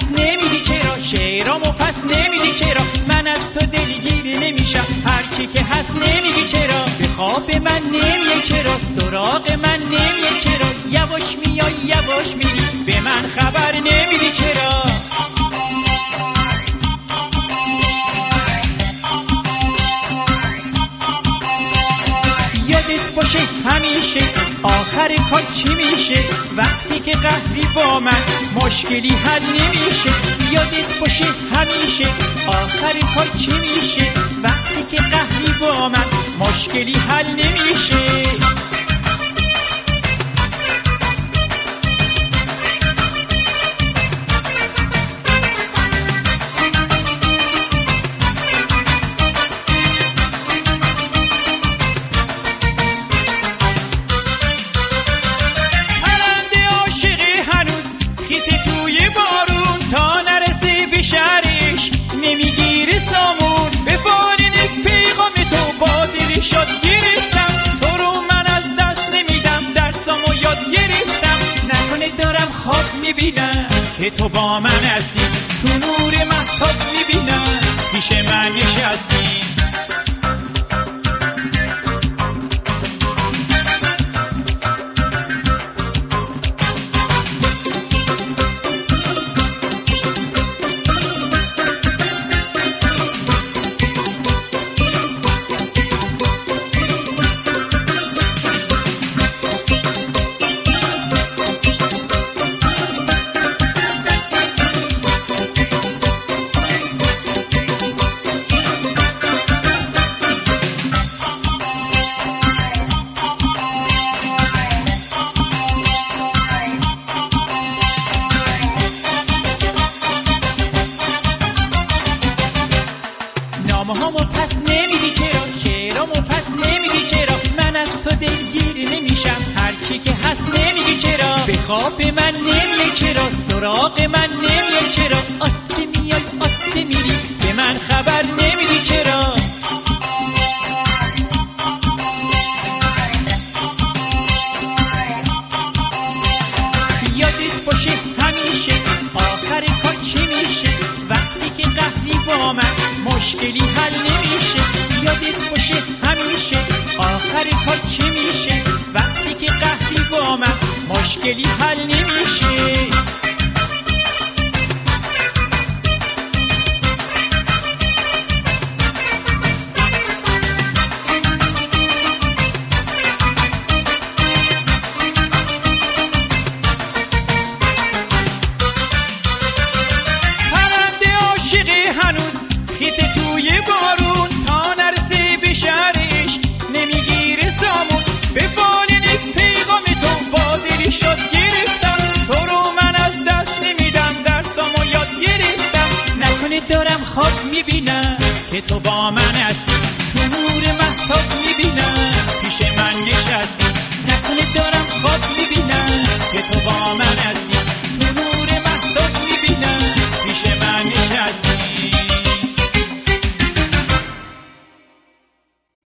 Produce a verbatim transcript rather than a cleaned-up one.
نمیدی چرا، شعرامو پس نمیدی چرا، من از تو دلگیر نمیشم، هر کی که هست نمیگی چرا، به خواب من نمیای چرا، سراغ من نمیای چرا، یواش میای یواش میری، به من خبر نمیدی چرا. یادت باشه همیشه آخر کار چی میشه، وقتی که قهری با من مشکلی حل نمیشه. یادت باشه همیشه آخر کار چی میشه، وقتی که قهری با من مشکلی حل نمیشه. شهرش نمیگیره سامون، به فارین پیغام تو با دلی شد گرفتم، تو رو من از دست نمیدم، درسامو یاد گرفتم، نکنه دارم خواب میبینم که تو با من هستی، تو نور مهتاب میبینم پیش من نشستی. نامه‌هامو پس نمیدی چرا، شعرامو پس نمیدی چرا، من از تو دلگیر نمیشم، هر کی که هست نمیگی چرا، به خواب من نمیای چرا، سراغ من نمیای چرا، آسته میای آسته میری، به من خبر نمیدی چرا. یادت باشه همیشه آخر کار چی میشه، وقتی که قهری با من مشکلی حل نمیشه. یادت باشه همیشه آخر کار چی میشه، وقتی که قهری با من مشکلی حل نمیشه. خیس توی بارون تا نرسه به شهرش نمیگیره سامون، به فالین پیغام تو با دلی شد گرفتم، تو رو من از دست نمیدم، درسامو یاد گرفتم، نکنه دارم خواب میبینم که تو با من هستی، تو نور مهتاب میبینم پیش من نشستی، نکنه دارم